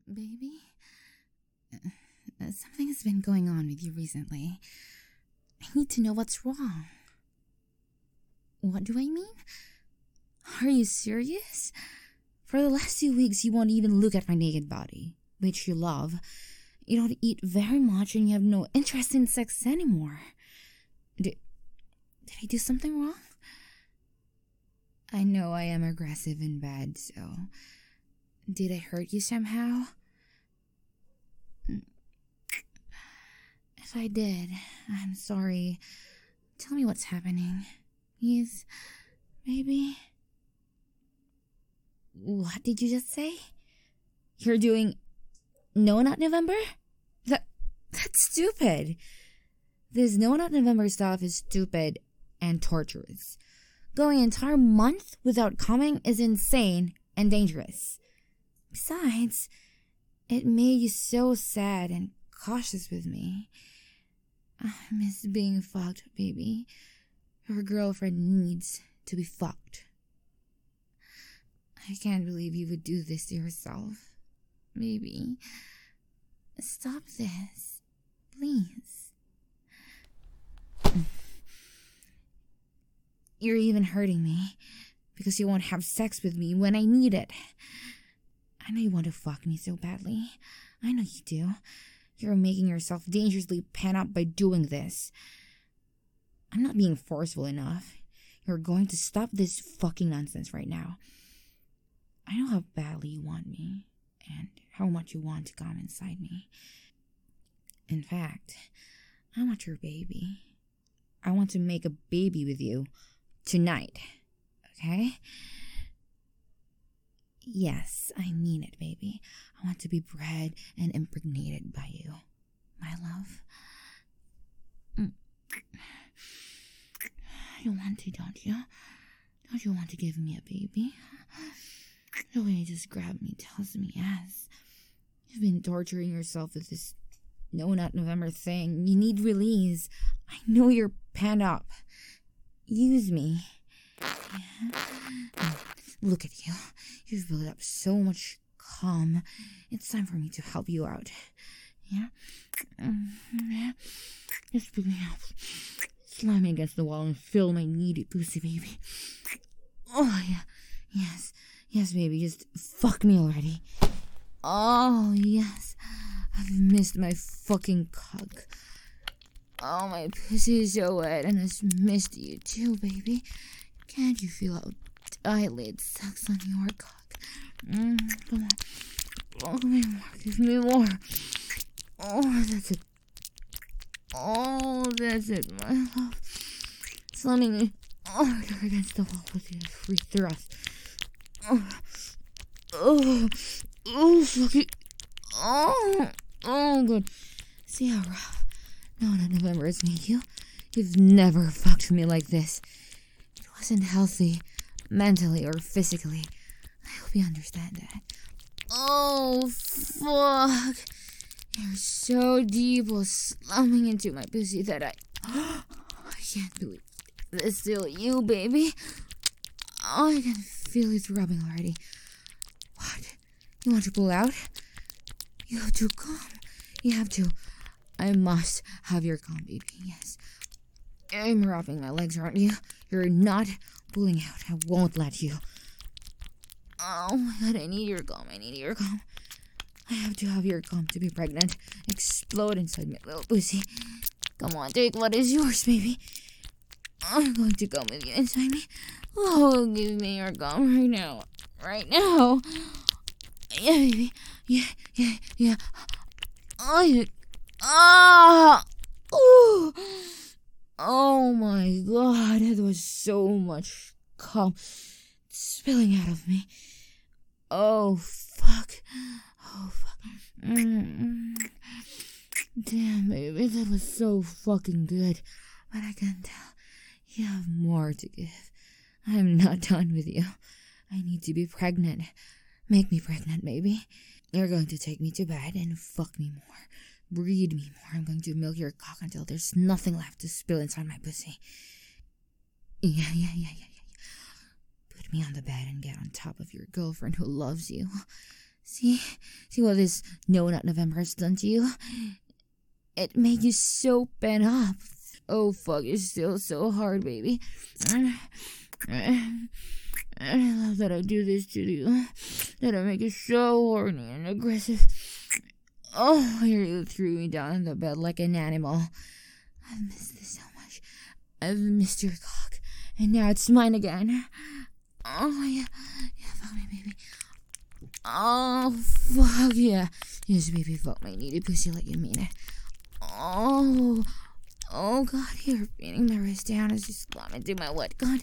Baby? Something's been going on with you recently. I need to know what's wrong. What do I mean? Are you serious? For the last 2 weeks, you won't even look at my naked body, which you love. You don't eat very much and you have no interest in sex anymore. Did I do something wrong? I know I am aggressive and bad, so... Did I hurt you somehow? If I did, I'm sorry. Tell me what's happening. Please, maybe. What did you just say? You're doing No Nut November? That's stupid. This No Nut November stuff is stupid and torturous. Going an entire month without coming is insane and dangerous. Besides, it made you so sad and cautious with me. I miss being fucked, baby. Your girlfriend needs to be fucked. I can't believe you would do this to yourself. Baby, stop this, please. You're even hurting me because you won't have sex with me when I need it. I know you want to fuck me so badly. I know you do. You're making yourself dangerously pent up by doing this. I'm not being forceful enough. You're going to stop this fucking nonsense right now. I know how badly you want me and how much you want to come inside me. In fact, I want your baby. I want to make a baby with you tonight. Okay? Yes, I mean it, baby. I want to be bred and impregnated by you, my love. You want to, don't you? Don't you want to give me a baby? The way you just grabbed me tells me yes. You've been torturing yourself with this No Nut November thing. You need release. I know you're pent up. Use me. Yeah. Look at you. You've built up so much calm. It's time for me to help you out. Yeah? Just pick me up. Slam me against the wall and fill my needy pussy, baby. Oh, yeah. Yes. Yes, baby. Just fuck me already. Oh, yes. I've missed my fucking cock. Oh, my pussy is so wet and I've missed you too, baby. Can't you feel how dilate sucks on your cock? Come on. Oh, give me more. Give me more. Oh, that's it. Oh, that's it, my love. Slamming me against the wall with your free thrust. Fuck it. Good. See how rough No Nut November has made you? You've never fucked me like this. It wasn't healthy, mentally or physically. I hope you understand that. Oh, fuck. You're so deep while slumming into my pussy that I can't believe this is still you, baby. Oh, I can feel it rubbing already. What? You want to pull out? You have to come. You have to. I must have your cum, baby. Yes. I'm wrapping my legs around you. You're not pulling out. I won't let you. Oh my god, I need your cum. I need your cum. I have to have your cum to be pregnant. Explode inside my little pussy. Come on, take what is yours, baby. I'm going to come with you inside me. Oh, give me your cum right now. Right now. Yeah, baby. Yeah. Oh, yeah. Ah! Ooh. Oh my god, that was so much cum spilling out of me. Oh, fuck. Damn, baby, that was so fucking good. But I can tell you have more to give. I'm not done with you. I need to be pregnant. Make me pregnant, baby. You're going to take me to bed and fuck me more. Breed me more. I'm going to milk your cock until there's nothing left to spill inside my pussy. Yeah. Put me on the bed and get on top of your girlfriend who loves you. See? See what this No Nut November has done to you? It made you so bent up. Oh, fuck, you're still so hard, baby. I love that I do this to you. That I make you so horny and aggressive. Oh, you threw me down in the bed like an animal. I've missed this so much. I've missed your cock. And now it's mine again. Oh, yeah. Yeah, fuck me, baby. Oh, fuck yeah. Yes, baby, fuck my needy pussy like you mean it. Oh, oh, God, you're beating my wrist down as you slam into my wet gun.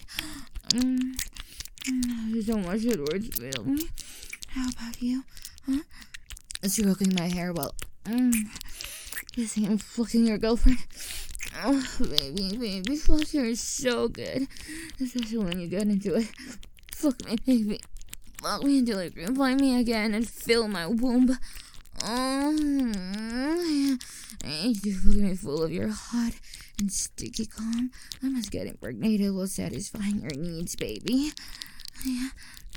There's so much that words fail me. How about you? Huh? Stroking my hair while kissing and fucking your girlfriend. Oh, baby, fuck, you're so good. Especially when you get into it. Fuck me, baby. Fuck me until you can find me again and fill my womb. Oh, yeah. You fucking me full of your hot and sticky calm. I must get impregnated while satisfying your needs, baby. Yeah.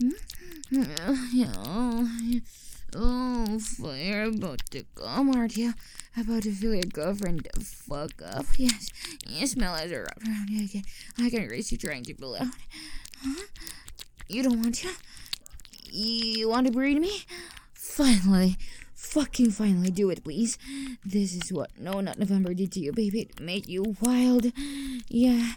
Yeah. Oh, you're about to come, aren't you? About to fill your girlfriend the fuck up. Yes, you smell as a wrap around you again. I can erase you trying to pull out. Huh? You don't want to? You want to breed me? Finally. Fucking finally do it, please. This is what No Nut November did to you, baby. It made you wild. Yeah.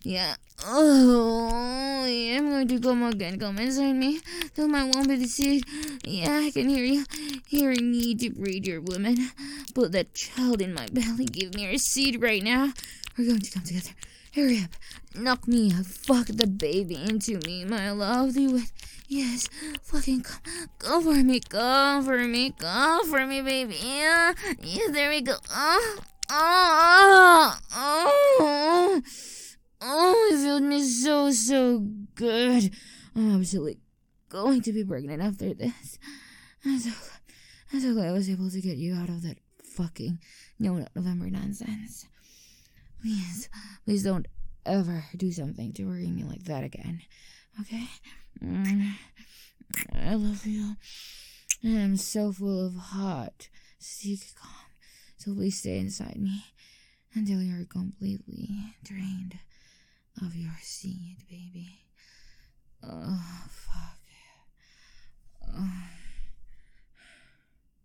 Oh, yeah, I'm going to come again. Come inside me. Till my womb be the seed. Yeah, I can hear you. Here, I need to breed your woman. Put that child in my belly. Give me your seed right now. We're going to come together. Hurry up. Knock me out. Fuck the baby into me, my love. Do it. Yes. Fucking come. Go for me. Go for me. Go for me, baby. Yeah. Yeah, there we go. It feels me so good. I'm absolutely going to be pregnant after this. I'm so glad I was able to get you out of that fucking No Nut November nonsense. Please don't ever do something to worry me like that again. Okay? I love you. And I'm so full of hot, sick calm. So please stay inside me until you're completely drained of your seed, baby. Oh, fuck. Oh.